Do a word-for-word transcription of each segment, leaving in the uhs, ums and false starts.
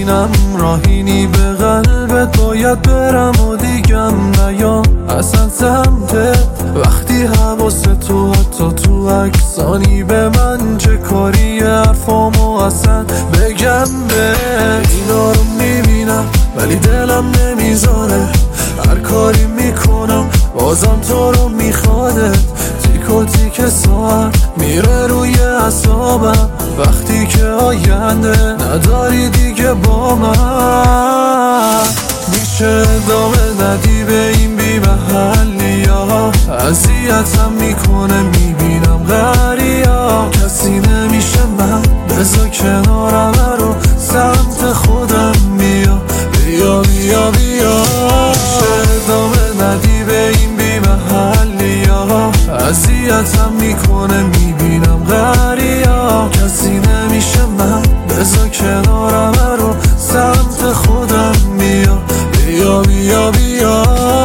میبینم راهینی به قلبت باید برم و دیگم نیام اصلا سمتت. وقتی حواست تو حتی تو عکسانی به من چه کاری حرفامو اصلا بگم به اینا رو میبینم ولی دلم نمیذاره. هر کاری میکنم بازم تو رو میخوادت. تیک و تیک ساعت میره روی اعصابم وقتی که آینده نداری دیگه با من. میشه ادامه ندی به این بی محلی ها، اذیتم میکنه میبینم غریا. کسی نمیشه من بذار کنارم رو سمت خودم بیا بیا بیا بیا. میشه ادامه ندی به این بی محلی ها، اذیتم میکنه میبینم غریا. کسی نمیشه من بذار کنارم رو سمت خودم بیا بیا بیا بیا.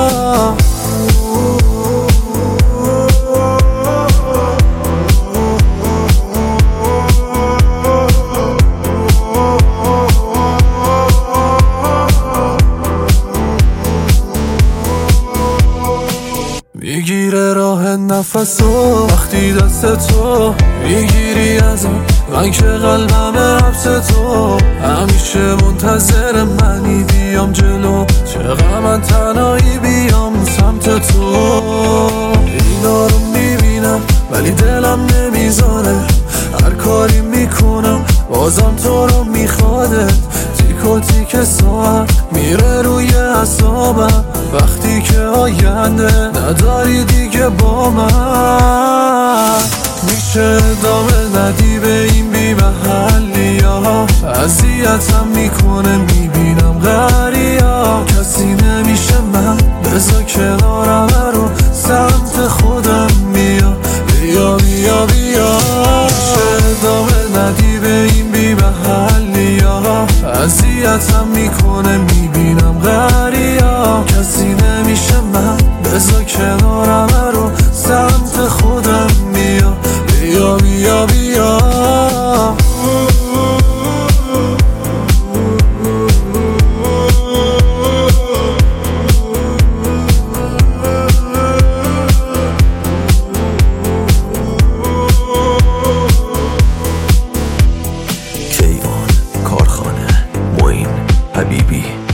میگیره راه نفسو وقتی دست تو میگیری ازم، من که قلبم حبس تو. همیشه منتظر منی بیام جلو، چقدر من تنهایی بیام سمت تو. اینا رو میبینم ولی دلم نمیذاره. هر کاری میکنم بازم تو رو میخوادت. تیک و تیک ساعت میره روی اعصابم وقتی که آینده نداری دیگه با من. میشه ادامه ندی به این بی محلی ها، اذیتم میکنه میبینم غریا. کسی نمیشه من بذار کنارم رو سمت خودم بیا بیا بیا بیا. میشه ادامه ندی به این بی محلی ها، اذیتم میکنه میبینم غریا. کسی نمیشه من بذار کنارم رو سمت خودم بیا بیا بیا بیا. کیوان کارخانه معین حبیبی.